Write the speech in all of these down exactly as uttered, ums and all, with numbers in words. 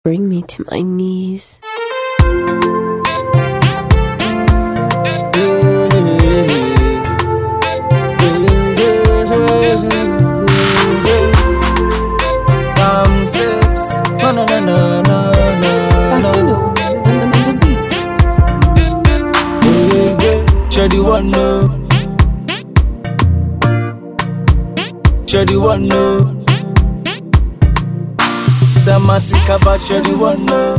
bring me to my knees. Time six, no no no no no no. Bassino on the, on the beat. Yeah, yeah. Shady one no. Shady one no. Dramatic about Shady one no.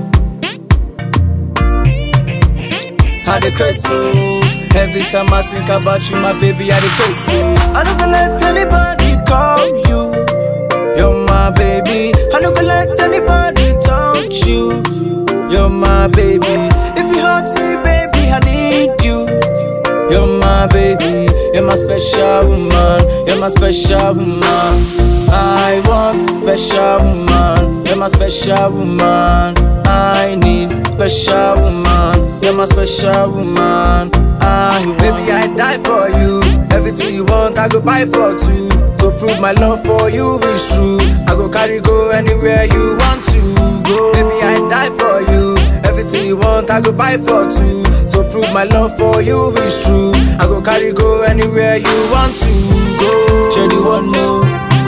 How the crazy so. Every time I think about you, my baby, I the crazy. I don't gonna let anybody call you. You're my baby. I don't gonna let anybody touch you. You're my baby. If you hurt me, baby, I need you. You're my baby. You're my special woman. You're my special woman. I want special woman. You're my special woman. I need special woman. You're my special woman. I want. Baby, I die for you. Everything you want, I go buy for two. To prove my love for you is true. I go carry go anywhere you want to go. Baby, I die for you. Everything you want, I go buy for two. To prove my love for you is true. I go carry go anywhere you want to go. Shady one no.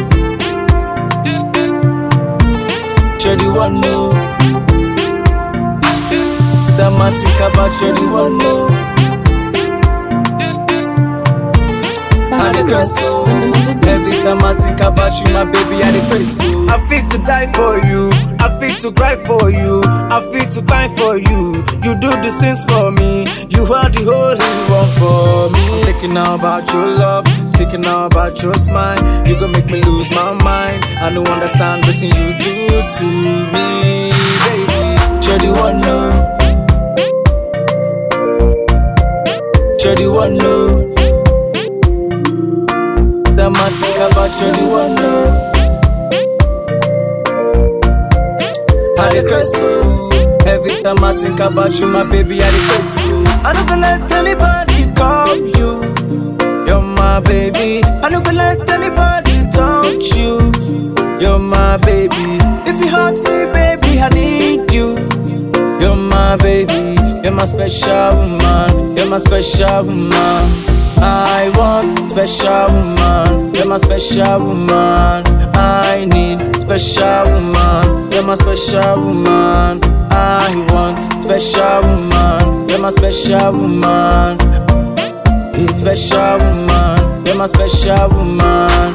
Shady one no. Dramatic about Shady one no. I the crazy so. Every time I think about you, my baby, I the crazy so. I feel to die for you. I feel to cry for you. I feel to cry for you. You do these things for me. You are the only one for me. Thinking now about your love. Thinking now about your smile. You gon' make me lose my mind. I don't understand what you do to me, baby. Shady one no. Shady one no. Dramatic about Shady one no. I the crazy so. Every time I think about you, my baby, I the crazy so. I don't gonna let anybody call you. You're my baby. I don't gonna let anybody touch you. You're my baby. If you hurt me, baby, I need you. You're my baby. You're my special woman. You're my special woman. I want special woman. You're my special woman. I need special woman. You're my special woman. I want special woman. You're my special woman. Special woman. You're my special woman.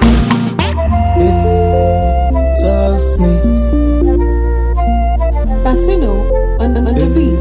So sweet. Bassino on the, on the beat.